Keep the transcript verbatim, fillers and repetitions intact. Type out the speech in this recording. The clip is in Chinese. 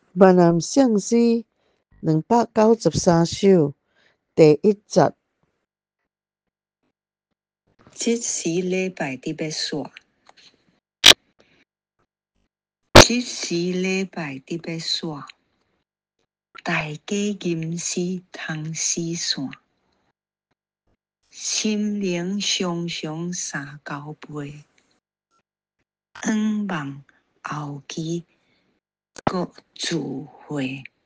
闽南相诗两百九十三首第一集。 即时礼拜伫要煞，即时礼拜伫要煞，大家吟诗通诗散，心灵常常三交陪，仰望后期各自会。